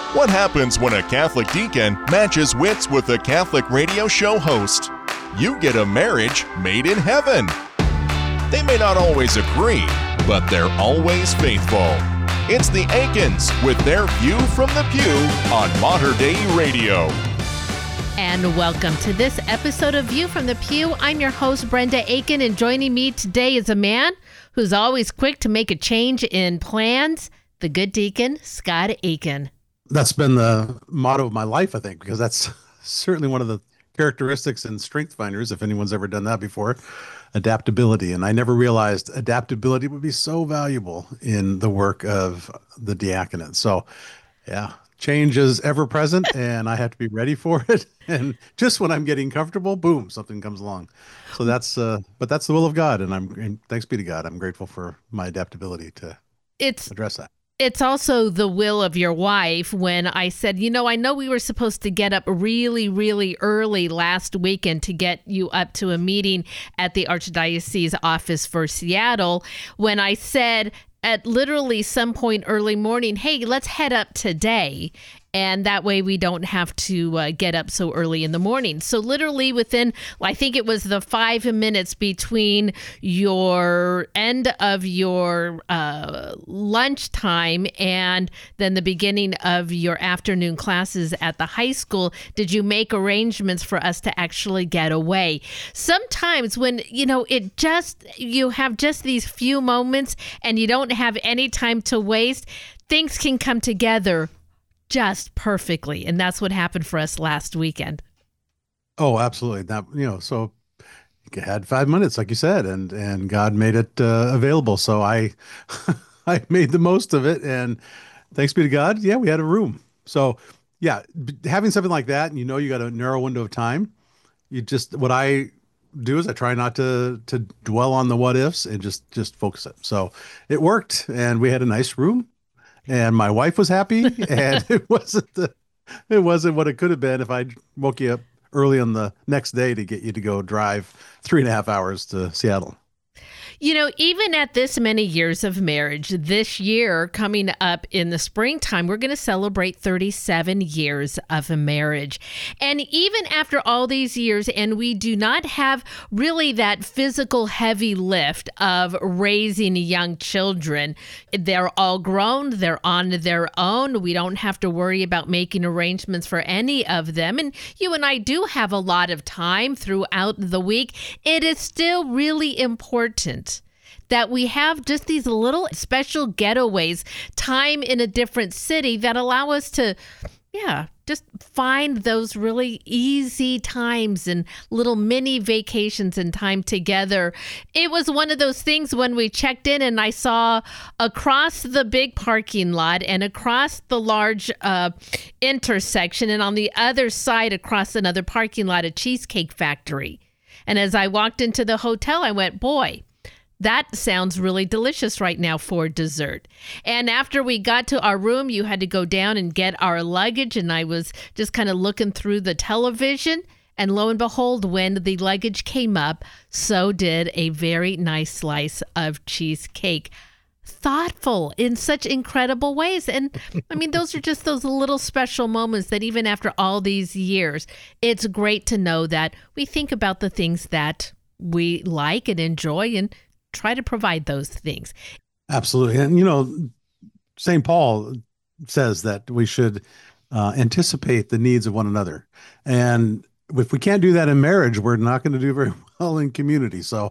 What happens when a Catholic deacon matches wits with a Catholic radio show host? You get a marriage made in heaven. They may not always agree, but they're always faithful. It's the Aikens with their View from the Pew on Mater Dei Radio. And welcome to this episode of View from the Pew. I'm your host, Brenda Aiken, and joining me today is a man who's always quick to make a change in plans, the good deacon, Scott Aiken. That's been the motto of my life, I think, because that's certainly one of the characteristics and strength finders, if anyone's ever done that before, adaptability. And I never realized adaptability would be so valuable in the work of the diaconate. So, yeah, change is ever present, and I have to be ready for it. And just when I'm getting comfortable, boom, something comes along. So but that's the will of God, and thanks be to God, I'm grateful for my adaptability to address that. It's also the will of your wife when I said, I know we were supposed to get up really, really early last weekend to get you up to a meeting at the Archdiocese office for Seattle. When I said at literally some point early morning, hey, let's head up today. And that way we don't have to get up so early in the morning. So literally within, I think it was the 5 minutes between your end of your lunchtime and then the beginning of your afternoon classes at the high school, did you make arrangements for us to actually get away? Sometimes when, you have just these few moments and you don't have any time to waste, things can come together just perfectly. And that's what happened for us last weekend. Oh, absolutely. That, so you had 5 minutes, like you said, and God made it available. So I made the most of it, and thanks be to God. Yeah, we had a room. So yeah, having something like that, and you got a narrow window of time, what I do is I try not to dwell on the what ifs and just focus it. So it worked, and we had a nice room. And my wife was happy, and it wasn't what it could have been if I woke you up early on the next day to get you to go drive 3.5 hours to Seattle. Even at this many years of marriage, this year coming up in the springtime, we're going to celebrate 37 years of a marriage. And even after all these years, and we do not have really that physical heavy lift of raising young children. They're all grown. They're on their own. We don't have to worry about making arrangements for any of them. And you and I do have a lot of time throughout the week. It is still really important that we have just these little special getaways, time in a different city that allow us to, just find those really easy times and little mini vacations and time together. It was one of those things when we checked in and I saw across the big parking lot and across the large intersection and on the other side across another parking lot, a cheesecake factory. And as I walked into the hotel, I went, boy, that sounds really delicious right now for dessert. And after we got to our room, you had to go down and get our luggage. And I was just kind of looking through the television. And lo and behold, when the luggage came up, so did a very nice slice of cheesecake. Thoughtful in such incredible ways. And I mean, those are just those little special moments that even after all these years, it's great to know that we think about the things that we like and enjoy and try to provide those things. Absolutely. And, St. Paul says that we should anticipate the needs of one another. And if we can't do that in marriage, we're not going to do very well in community. So,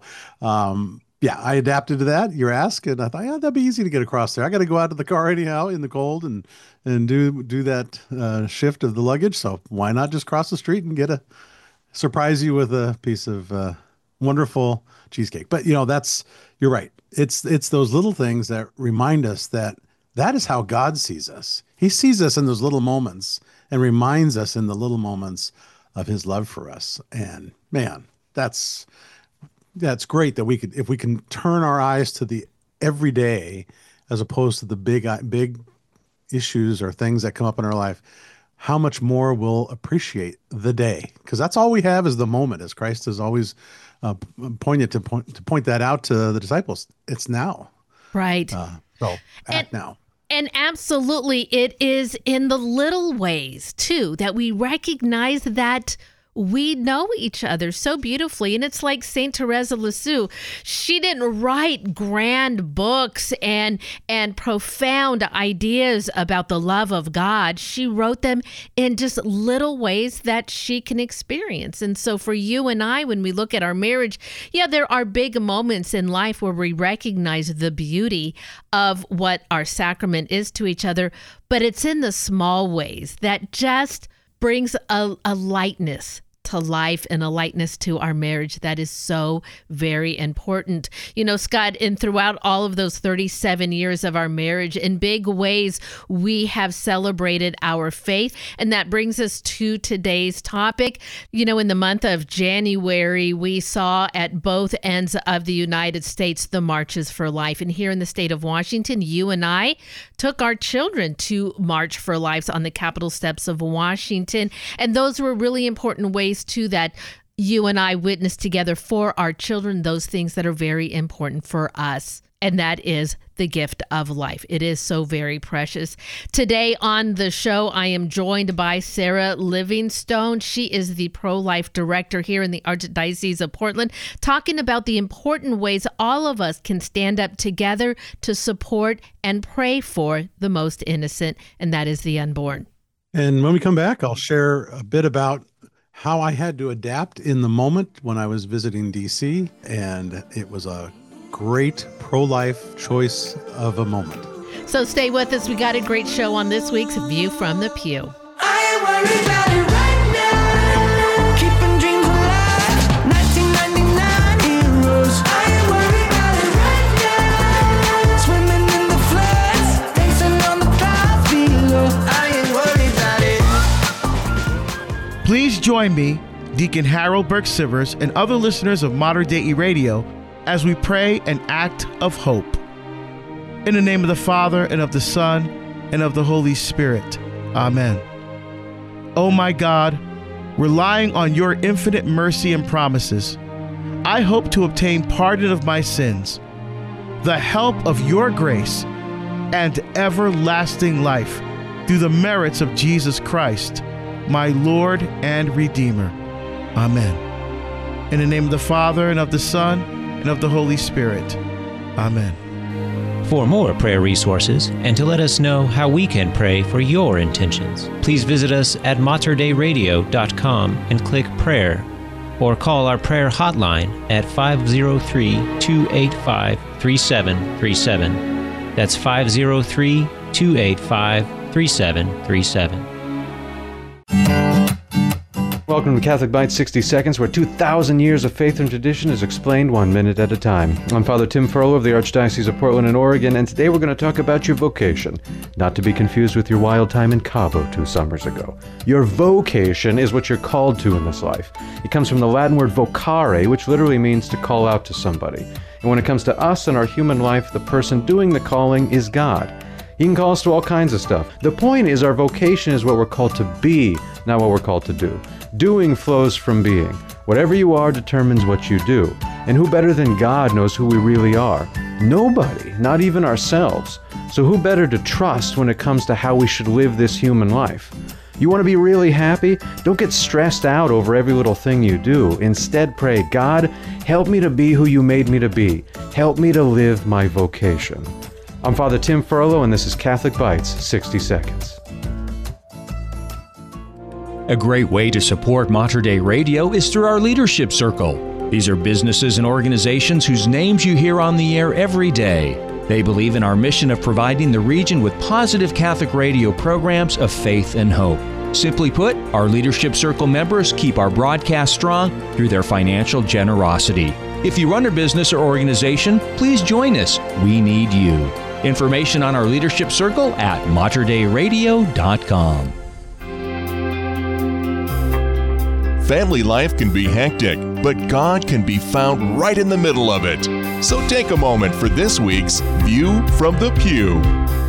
I adapted to that, your ask, and I thought, that'd be easy to get across there. I got to go out to the car anyhow in the cold and do that shift of the luggage. So why not just cross the street and surprise you with a piece of wonderful cheesecake? But you're right. It's those little things that remind us that is how God sees us. He sees us in those little moments and reminds us in the little moments of his love for us. And man, that's great that if we can turn our eyes to the everyday as opposed to the big issues or things that come up in our life, how much more we'll appreciate the day. Because that's all we have is the moment, as Christ has always point that out to the disciples. It's now. Right. So act now. And absolutely, it is in the little ways, too, that we recognize that we know each other so beautifully. And it's like St. Teresa of Lisieux. She didn't write grand books and profound ideas about the love of God. She wrote them in just little ways that she can experience. And so for you and I, when we look at our marriage, there are big moments in life where we recognize the beauty of what our sacrament is to each other. But it's in the small ways that just brings a lightness to life and a lightness to our marriage that is so very important. Scott, and throughout all of those 37 years of our marriage, in big ways, we have celebrated our faith. And that brings us to today's topic. In the month of January, we saw at both ends of the United States the Marches for Life. And here in the state of Washington, you and I took our children to March for Life on the Capitol steps of Washington. And those were really important ways too that you and I witnessed together for our children, those things that are very important for us. And that is the gift of life. It is so very precious. Today on the show, I am joined by Sarah Livingstone. She is the pro-life director here in the Archdiocese of Portland, talking about the important ways all of us can stand up together to support and pray for the most innocent, and that is the unborn. And when we come back, I'll share a bit about how I had to adapt in the moment when I was visiting DC, and it was a great pro-life choice of a moment. So stay with us. We got a great show on this week's View from the Pew. I ain't worried about it right now. Keeping dreams alive. 1999 heroes. I ain't worried about it right now. Swimming in the floods, dancing on the clouds below. I ain't worried about it. Please join me, Deacon Harold Burke-Sivers, and other listeners of Mater Dei Radio as we pray an act of hope. In the name of the Father, and of the Son, and of the Holy Spirit. Amen. Oh my God, relying on your infinite mercy and promises, I hope to obtain pardon of my sins, the help of your grace, and everlasting life through the merits of Jesus Christ, my Lord and Redeemer. Amen. In the name of the Father, and of the Son, and of the Holy Spirit. Amen. For more prayer resources and to let us know how we can pray for your intentions, please visit us at materdeiradio.com and click prayer, or call our prayer hotline at 503-285-3737. That's 503-285-3737. Welcome to Catholic Bites 60 Seconds, where 2,000 years of faith and tradition is explained 1 minute at a time. I'm Father Tim Furlow of the Archdiocese of Portland and Oregon, and today we're going to talk about your vocation, not to be confused with your wild time in Cabo 2 summers ago. Your vocation is what you're called to in this life. It comes from the Latin word vocare, which literally means to call out to somebody. And when it comes to us and our human life, the person doing the calling is God. He can call us to all kinds of stuff. The point is, our vocation is what we're called to be, not what we're called to do. Doing flows from being. Whatever you are determines what you do. And who better than God knows who we really are? Nobody, not even ourselves. So who better to trust when it comes to how we should live this human life? You want to be really happy? Don't get stressed out over every little thing you do. Instead, pray, God, help me to be who you made me to be. Help me to live my vocation. I'm Father Tim Furlow, and this is Catholic Bites 60 Seconds. A great way to support Mater Dei Radio is through our Leadership Circle. These are businesses and organizations whose names you hear on the air every day. They believe in our mission of providing the region with positive Catholic radio programs of faith and hope. Simply put, our Leadership Circle members keep our broadcast strong through their financial generosity. If you run a business or organization, please join us. We need you. Information on our Leadership Circle at materdeiradio.com. Family life can be hectic, but God can be found right in the middle of it. So take a moment for this week's View from the Pew.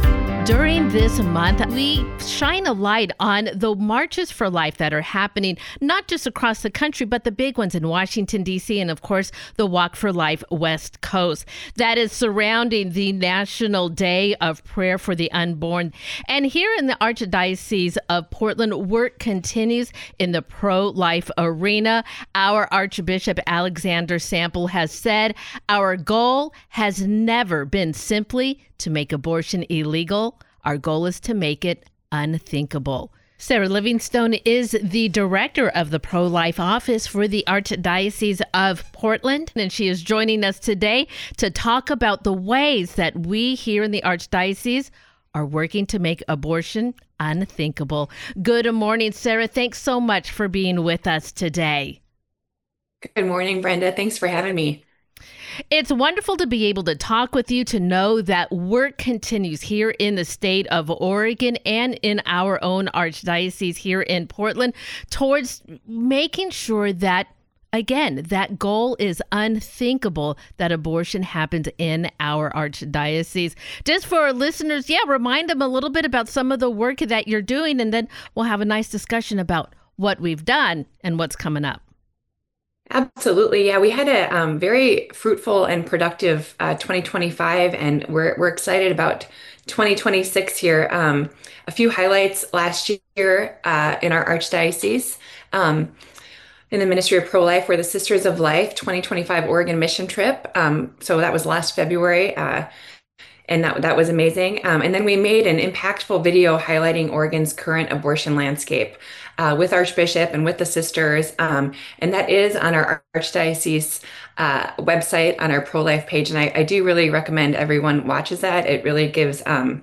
During this month, we shine a light on the marches for life that are happening, not just across the country, but the big ones in Washington, D.C., and of course, the Walk for Life West Coast. That is surrounding the National Day of Prayer for the Unborn. And here in the Archdiocese of Portland, work continues in the pro-life arena. Our Archbishop Alexander Sample has said, our goal has never been simply to make abortion illegal. Our goal is to make it unthinkable. Sarah Livingstone is the director of the Pro-Life Office for the Archdiocese of Portland, and she is joining us today to talk about the ways that we here in the Archdiocese are working to make abortion unthinkable. Good morning, Sarah. Thanks so much for being with us today. Good morning, Brenda. Thanks for having me. It's wonderful to be able to talk with you, to know that work continues here in the state of Oregon and in our own archdiocese here in Portland towards making sure that, again, that goal is unthinkable, that abortion happens in our archdiocese. Just for our listeners, remind them a little bit about some of the work that you're doing, and then we'll have a nice discussion about what we've done and what's coming up. Absolutely. Yeah, we had a very fruitful and productive 2025, and we're excited about 2026 here. A few highlights last year in our archdiocese. In the Ministry of Pro-Life were the Sisters of Life 2025 Oregon mission trip. So that was last February. And that was amazing. And then we made an impactful video highlighting Oregon's current abortion landscape with Archbishop and with the sisters. And that is on our Archdiocese website on our pro-life page. And I do really recommend everyone watches that. It really gives the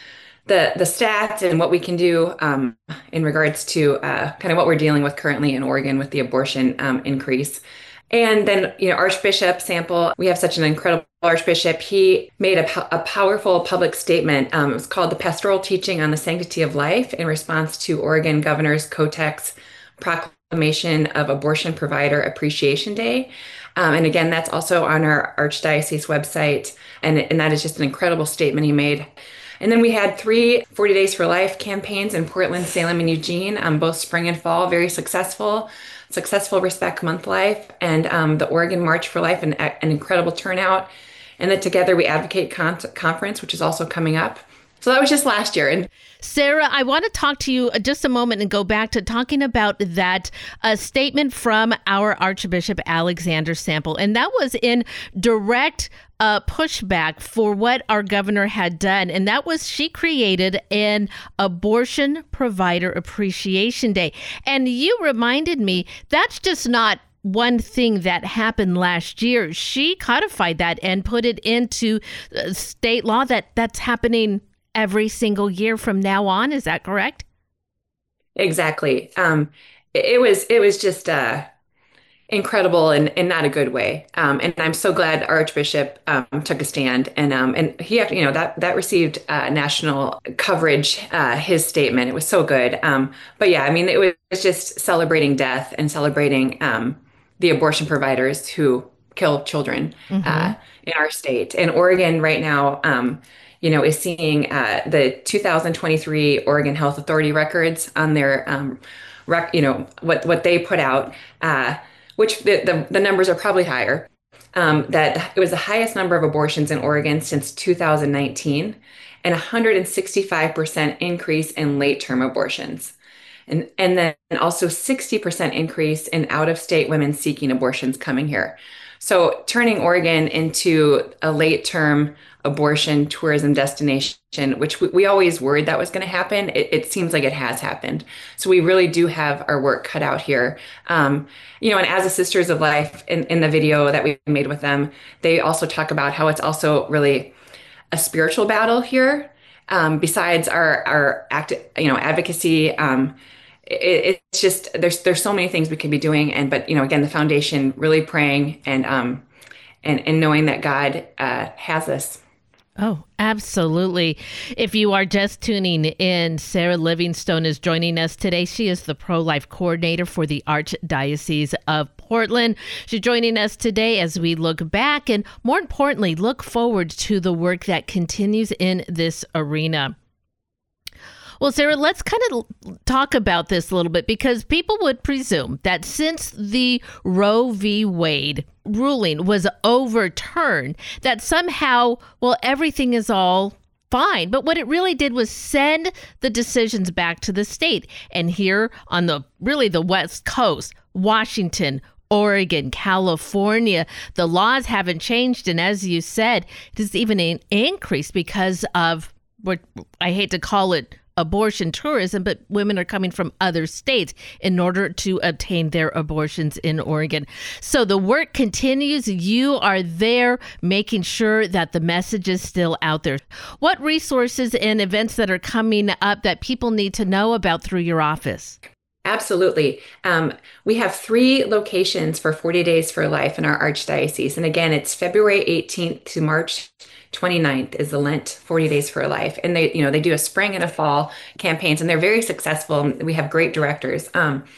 stats and what we can do in regards to kind of what we're dealing with currently in Oregon with the abortion increase. And then, Archbishop Sample, we have such an incredible Archbishop. He made a powerful public statement. It was called the Pastoral Teaching on the Sanctity of Life in response to Oregon Governor Kotek's proclamation of Abortion Provider Appreciation Day. And again, that's also on our Archdiocese website. And that is just an incredible statement he made. And then we had 3 40 Days for Life campaigns in Portland, Salem, and Eugene, both spring and fall, very successful Respect Month Life, and the Oregon March for Life, an incredible turnout. And the Together We Advocate conference, which is also coming up. So that was just last year. And Sarah, I want to talk to you just a moment and go back to talking about that statement from our Archbishop Alexander Sample. And that was in direct pushback for what our governor had done. And that was she created an Abortion Provider Appreciation Day. And you reminded me that's just not one thing that happened last year. She codified that and put it into state law that's happening every single year from now on. Is that correct? Exactly. It was just incredible and not a good way. And I'm so glad Archbishop took a stand, and he, that received national coverage. His statement, it was so good. But yeah, I mean, it was just celebrating death and celebrating the abortion providers who kill children in our state. And Oregon right now, is seeing the 2023 Oregon Health Authority records on their, what they put out, which the numbers are probably higher, that it was the highest number of abortions in Oregon since 2019, and 165% increase in late-term abortions. And then also 60% increase in out-of-state women seeking abortions coming here. So turning Oregon into a late-term abortion tourism destination, which we always worried that was going to happen, it seems like it has happened. So we really do have our work cut out here. And as a Sisters of Life in the video that we made with them, they also talk about how it's also really a spiritual battle here. Besides our advocacy, it's just there's so many things we could be doing, but again, the foundation really praying and knowing that God has us. Oh, absolutely. If you are just tuning in, Sarah Livingstone is joining us today. She is the pro-life coordinator for the Archdiocese of Portland. She's joining us today as we look back and, more importantly, look forward to the work that continues in this arena. Well, Sarah, let's kind of talk about this a little bit, because people would presume that since the Roe v. Wade ruling was overturned, that somehow, well, everything is all fine. But what it really did was send the decisions back to the state. And here on the West Coast, Washington, Oregon, California, the laws haven't changed. And as you said, it is even an increase because of what I hate to call it abortion tourism, but women are coming from other states in order to obtain their abortions in Oregon. So the work continues. You are there making sure that the message is still out there. What resources and events that are coming up that people need to know about through your office? Absolutely. We have 3 locations for 40 Days for Life in our Archdiocese. And again, it's February 18th to March 29th is the Lent 40 Days for Life. And they do a spring and a fall campaigns, and they're very successful. We have great directors.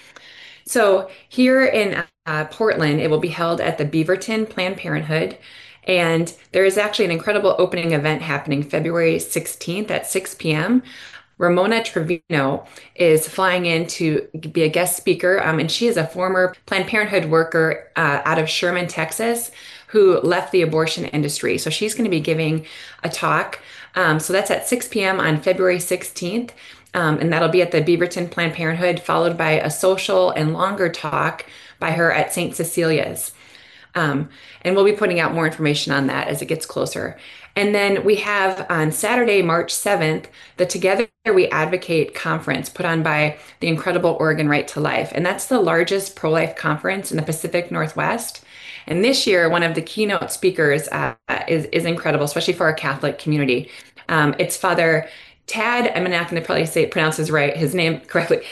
So here in Portland, it will be held at the Beaverton Planned Parenthood. And there is actually an incredible opening event happening February 16th at 6 p.m. Ramona Trevino is flying in to be a guest speaker, and she is a former Planned Parenthood worker out of Sherman, Texas, who left the abortion industry. So she's going to be giving a talk. So that's at 6 p.m. on February 16th, and that'll be at the Beaverton Planned Parenthood, followed by a social and longer talk by her at St. Cecilia's. And we'll be putting out more information on that as it gets closer. And then we have on Saturday, March 7th, the Together We Advocate conference put on by the incredible Oregon Right to Life. And that's the largest pro-life conference in the Pacific Northwest. And this year, one of the keynote speakers is incredible, especially for our Catholic community. It's Father Tad, I'm not going to probably pronounce his name correctly,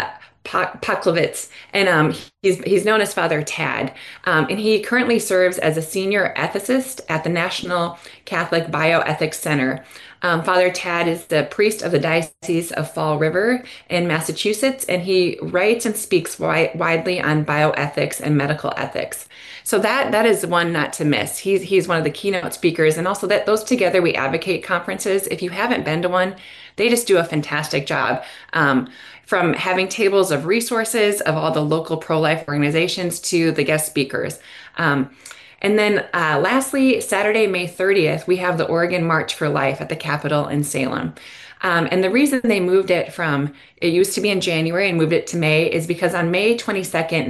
Paklovitz, and he's known as Father Tad, and he currently serves as a senior ethicist at the National Catholic Bioethics Center. Father Tad is the priest of the Diocese of Fall River in Massachusetts, and he writes and speaks widely on bioethics and medical ethics. So that is one not to miss. He's one of the keynote speakers, and also that those Together We Advocate conferences, if you haven't been to one, they just do a fantastic job. From having tables of resources of all the local pro-life organizations to the guest speakers. And then lastly, Saturday, May 30th, we have the Oregon March for Life at the Capitol in Salem. And the reason they moved it it used to be in January and moved it to May, is because on May 22nd,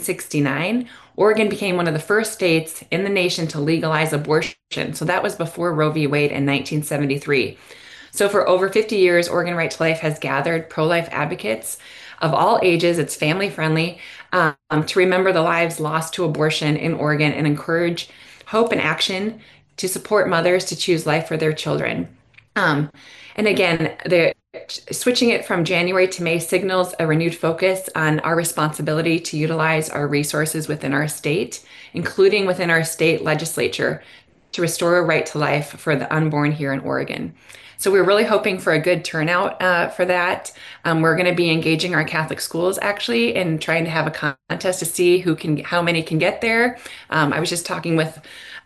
1969, Oregon became one of the first states in the nation to legalize abortion. So that was before Roe v. Wade in 1973. So for over 50 years, Oregon Right to Life has gathered pro-life advocates of all ages. It's family friendly, to remember the lives lost to abortion in Oregon and encourage hope and action to support mothers to choose life for their children. And again, switching it from January to May signals a renewed focus on our responsibility to utilize our resources within our state, including within our state legislature, to restore a right to life for the unborn here in Oregon. So we're really hoping for a good turnout for that. We're going to be engaging our Catholic schools actually and trying to have a contest to see how many can get there. I was just talking with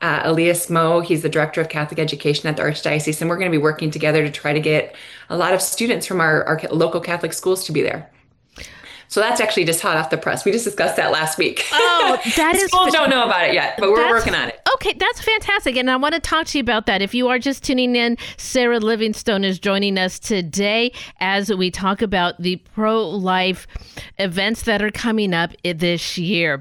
Elias Moe. He's the director of Catholic education at the Archdiocese, and we're going to be working together to try to get a lot of students from our local Catholic schools to be there. So that's actually just hot off the press. We just discussed that last week. Oh, that is... Schools don't know about it yet, but we're working on it. Okay, that's fantastic. And I want to talk to you about that. If you are just tuning in, Sarah Livingstone is joining us today as we talk about the pro-life events that are coming up this year.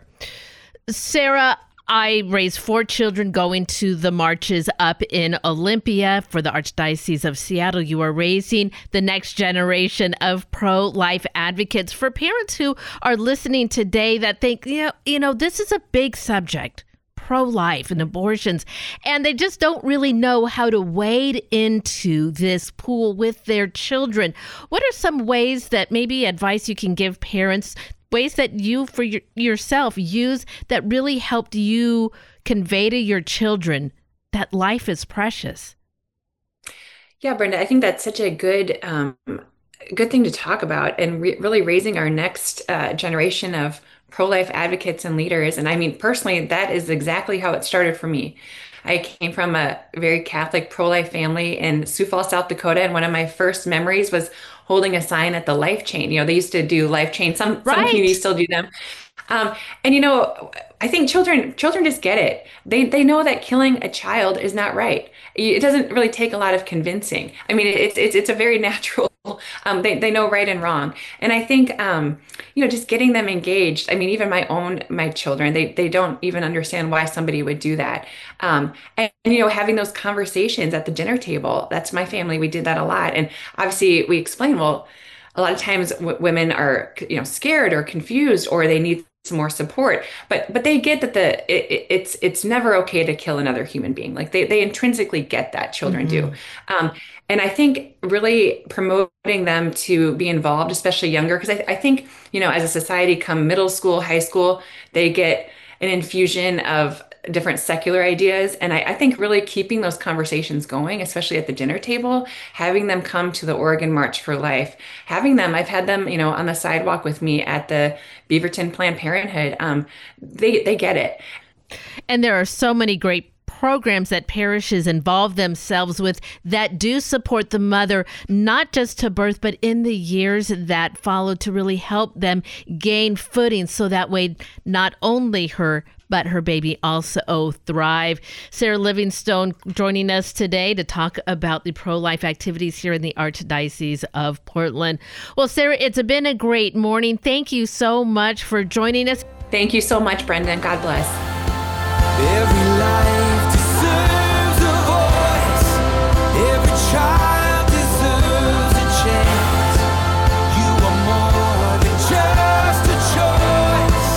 Sarah, I raised 4 children going to the marches up in Olympia for the Archdiocese of Seattle. You are raising the next generation of pro-life advocates. For parents who are listening today that think, this is a big subject, pro-life and abortions, and they just don't really know how to wade into this pool with their children. What are some ways that maybe advice you can give parents, ways that you for yourself use that really helped you convey to your children that life is precious? Yeah, Brenda, I think that's such a good thing to talk about, and really raising our next generation of pro-life advocates and leaders. And I mean, personally, that is exactly how it started for me. I came from a very Catholic pro-life family in Sioux Falls, South Dakota, and one of my first memories was holding a sign at the Life Chain. They used to do Life Chain. Some communities Right. still do them. And I think children just get it. They know that killing a child is not right. It doesn't really take a lot of convincing. I mean, it's a very natural. They know right and wrong, and I think just getting them engaged. I mean, even my children, they don't even understand why somebody would do that. And having those conversations at the dinner table. That's my family. We did that a lot, and obviously we explain, well, a lot of times women are scared or confused, or they need some more support, but they get that it's never okay to kill another human being. Like they intrinsically get that. Children do. um, and I think really promoting them to be involved, especially younger, because I think as a society, come middle school, high school, they get an infusion of different secular ideas. And I think really keeping those conversations going, especially at the dinner table, having them come to the Oregon March for Life, I've had them, on the sidewalk with me at the Beaverton Planned Parenthood. They get it. And there are so many great programs that parishes involve themselves with that do support the mother, not just to birth, but in the years that follow, to really help them gain footing, so that way not only her, but her baby also thrive. Sarah Livingstone joining us today to talk about the pro-life activities here in the Archdiocese of Portland. Well, Sarah, it's been a great morning. Thank you so much for joining us. Thank you so much, Brendan. God bless. Every life deserves a voice. Every child deserves a chance. You are more than just a choice.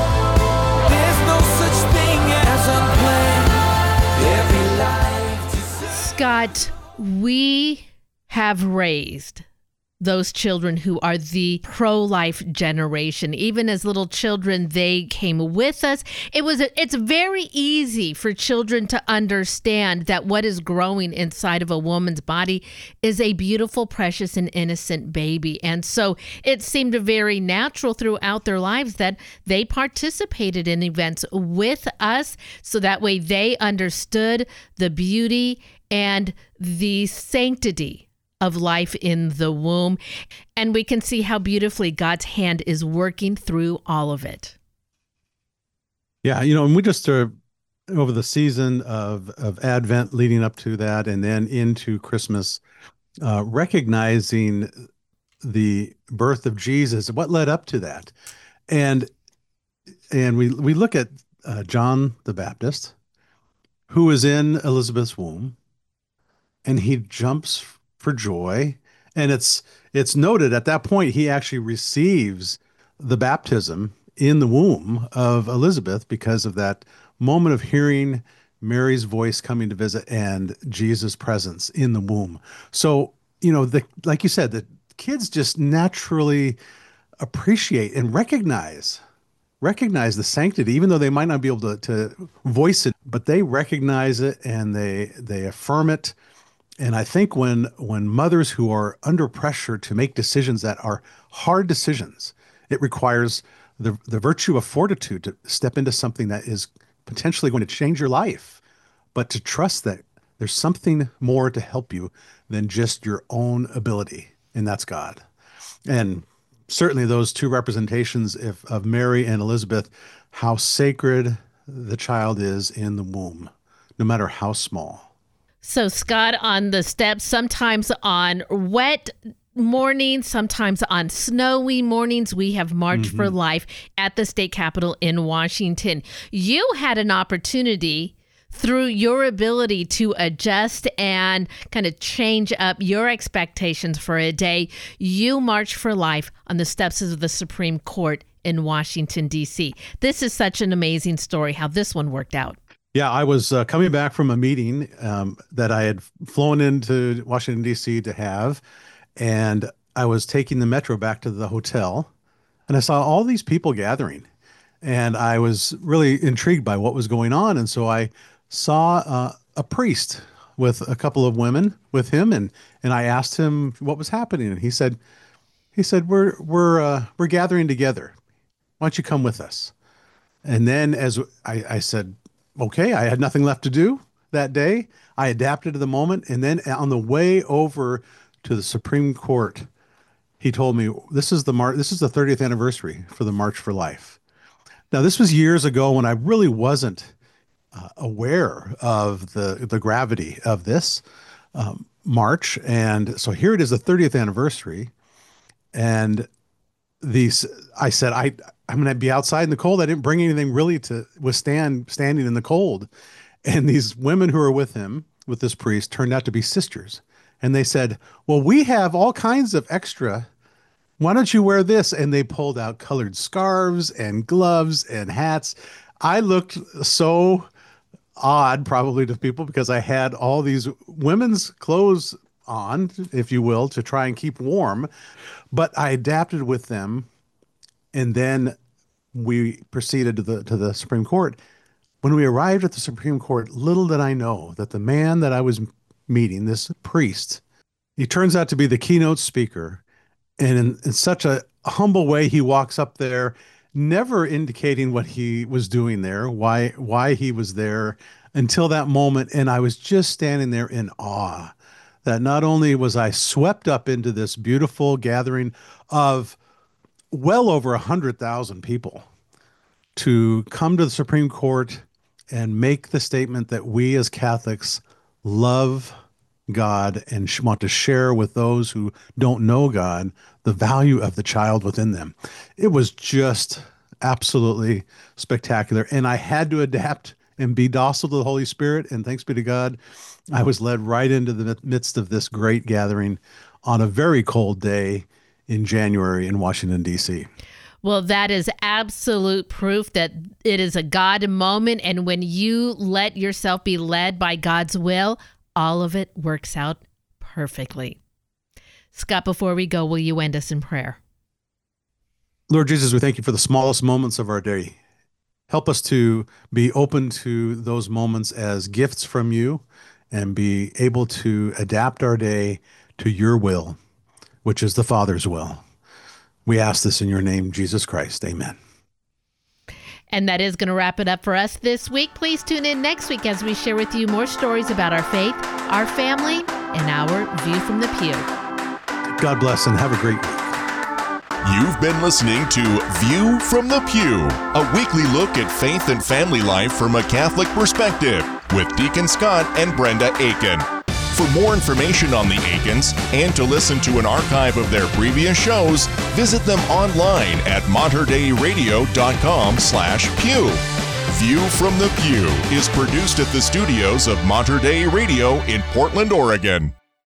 There's no such thing as unplanned. Every life deserves. Scott, we have raised those children who are the pro-life generation. Even as little children, they came with us. It's very easy for children to understand that what is growing inside of a woman's body is a beautiful, precious, and innocent baby. And so it seemed very natural throughout their lives that they participated in events with us, so that way they understood the beauty and the sanctity of life in the womb. And we can see how beautifully God's hand is working through all of it. Yeah, and we just are over the season of Advent leading up to that, and then into Christmas, recognizing the birth of Jesus, what led up to that. And we look at John the Baptist, who is in Elizabeth's womb, and he jumps for joy. And it's noted at that point, he actually receives the baptism in the womb of Elizabeth because of that moment of hearing Mary's voice coming to visit and Jesus' presence in the womb. So, like you said, the kids just naturally appreciate and recognize the sanctity, even though they might not be able to voice it, but they recognize it and they affirm it. And I think when mothers who are under pressure to make decisions that are hard decisions, it requires the virtue of fortitude to step into something that is potentially going to change your life, but to trust that there's something more to help you than just your own ability, and that's God. And certainly those two representations of Mary and Elizabeth, how sacred the child is in the womb, no matter how small. So, Scott, on the steps, sometimes on wet mornings, sometimes on snowy mornings, we have March for Life at the state capitol in Washington. You had an opportunity through your ability to adjust and kind of change up your expectations for a day. You marched for life on the steps of the Supreme Court in Washington, D.C. This is such an amazing story, how this one worked out. Yeah, I was coming back from a meeting that I had flown into Washington, D.C. to have, and I was taking the metro back to the hotel, and I saw all these people gathering, and I was really intrigued by what was going on. And so I saw a priest with a couple of women with him, and I asked him what was happening, and he said, we're gathering together. Why don't you come with us? And then as I said, okay, I had nothing left to do. that day. I adapted to the moment. And then on the way over to the Supreme Court, he told me, this is the 30th anniversary for the March for Life. Now, this was years ago when I really wasn't aware of the gravity of this march. And so here it is, the 30th anniversary. And I said, I'm going to be outside in the cold. I didn't bring anything really to withstand standing in the cold. And these women who were with him, with this priest, turned out to be sisters. And they said, well, we have all kinds of extra. Why don't you wear this? And they pulled out colored scarves and gloves and hats. I looked so odd probably to people because I had all these women's clothes on, if you will, to try and keep warm. But I adapted with them. And then we proceeded to the Supreme Court. When we arrived at the Supreme Court, little did I know that the man that I was meeting, this priest, he turns out to be the keynote speaker. And in such a humble way, he walks up there, never indicating what he was doing there, why he was there until that moment. And I was just standing there in awe that not only was I swept up into this beautiful gathering of well over 100,000 people to come to the Supreme Court and make the statement that we as Catholics love God and want to share with those who don't know God the value of the child within them. It was just absolutely spectacular. And I had to adapt and be docile to the Holy Spirit. And thanks be to God, I was led right into the midst of this great gathering on a very cold day in January in Washington, D.C. Well, that is absolute proof that it is a God moment. And when you let yourself be led by God's will, all of it works out perfectly. Scott, before we go, will you end us in prayer? Lord Jesus, we thank you for the smallest moments of our day. Help us to be open to those moments as gifts from you and be able to adapt our day to your will, which is the Father's will. We ask this in your name, Jesus Christ. Amen. And that is going to wrap it up for us this week. Please tune in next week as we share with you more stories about our faith, our family, and our view from the pew. God bless and have a great week. You've been listening to View from the Pew, a weekly look at faith and family life from a Catholic perspective with Deacon Scott and Brenda Aiken. For more information on the Aikens and to listen to an archive of their previous shows, visit them online at materdeiradio.com/pew. View from the Pew is produced at the studios of Mater Dei Radio in Portland, Oregon.